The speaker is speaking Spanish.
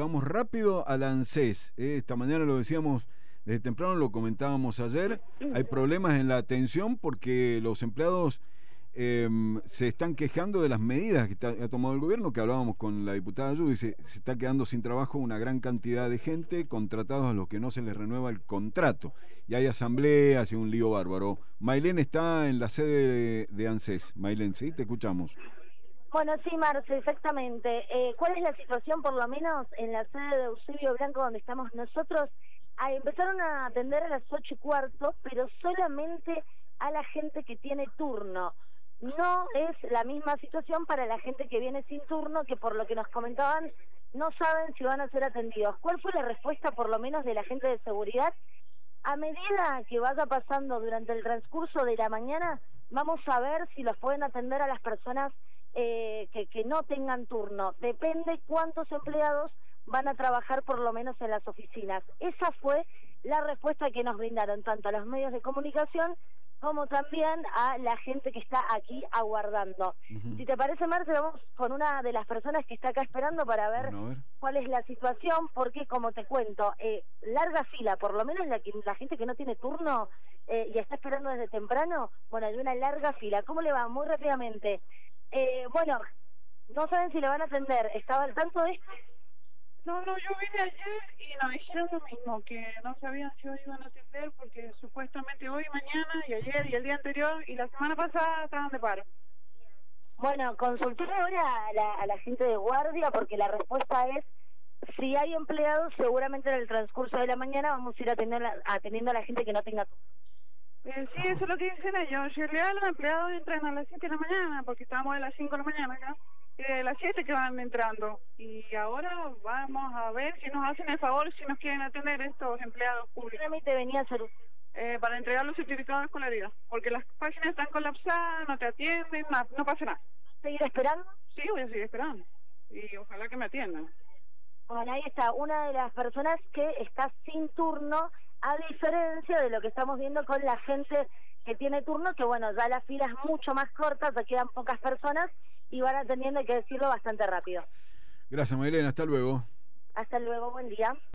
vamos rápido al ANSES. Esta mañana lo decíamos desde temprano, lo comentábamos ayer. Hay problemas en la atención porque los empleados se están quejando de las medidas que ha tomado el gobierno, que hablábamos con la diputada Yu, dice, se está quedando sin trabajo una gran cantidad de gente, contratados a los que no se les renueva el contrato. Y hay asambleas y un lío bárbaro. Maylén está en la sede de ANSES. Maylén, ¿sí? Te escuchamos. Bueno, sí, Marce, exactamente. ¿Cuál es la situación, por lo menos, en la sede de Eusebio Blanco, donde estamos nosotros? Empezaron a atender a las 8:15, pero solamente a la gente que tiene turno. No es la misma situación para la gente que viene sin turno, que por lo que nos comentaban, no saben si van a ser atendidos. ¿Cuál fue la respuesta, por lo menos, de la gente de seguridad? A medida que vaya pasando durante el transcurso de la mañana, vamos a ver si los pueden atender a las personas que no tengan turno. Depende cuántos empleados van a trabajar por lo menos en las oficinas. Esa fue la respuesta que nos brindaron tanto a los medios de comunicación como también a la gente que está aquí aguardando. Si te parece, Marce, vamos con una de las personas que está acá esperando para ver, cuál es la situación, porque como te cuento, larga fila, por lo menos la gente que no tiene turno y está esperando desde temprano, bueno, hay una larga fila. ¿Cómo le va? Muy rápidamente. Bueno, no saben si le van a atender. ¿Estaba al tanto de esto? No, yo vine ayer y nos dijeron lo mismo, que no sabían si hoy iban a atender porque supuestamente hoy, mañana y ayer y el día anterior y la semana pasada estaban de paro. Bueno, consulté ahora a la gente de guardia porque la respuesta es, si hay empleados, seguramente en el transcurso de la mañana vamos a ir atendiendo a la gente que no tenga turno. Sí, eso es lo que dicen ellos. En realidad los empleados entran a las 7 de la mañana porque estamos a las 5 de la mañana acá. A las 7 que van entrando. Y ahora vamos a ver si nos hacen el favor, si nos quieren atender estos empleados públicos. ¿Qué trámite venía a hacer usted? Para entregar los certificados de escolaridad. Porque las páginas están colapsadas, no te atienden, no pasa nada. ¿Seguir esperando? Sí, voy a seguir esperando. Y ojalá que me atiendan. Bueno, ahí está, una de las personas que está sin turno, a diferencia de lo que estamos viendo con la gente que tiene turno, que bueno, ya la fila es mucho más corta, ya quedan pocas personas y van atendiendo, hay que decirlo, bastante rápido. Gracias, Maylén, hasta luego. Hasta luego, buen día.